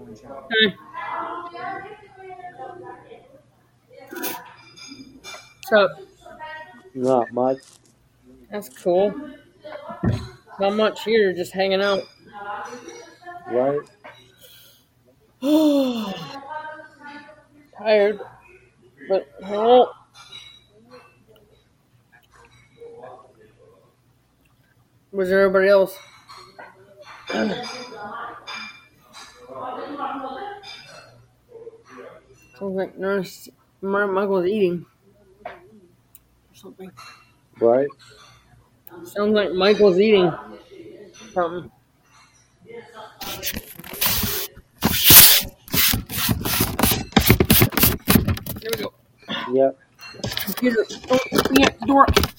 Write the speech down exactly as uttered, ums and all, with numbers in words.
Hey. What's up? Not much. That's cool. Not much here, just hanging out. Right? Tired, but oh. Where's everybody else? Sounds like Nurse Michael's eating or something. Right? Sounds like Michael's eating something. There we go. Yep. Computer. Oh, yeah, door.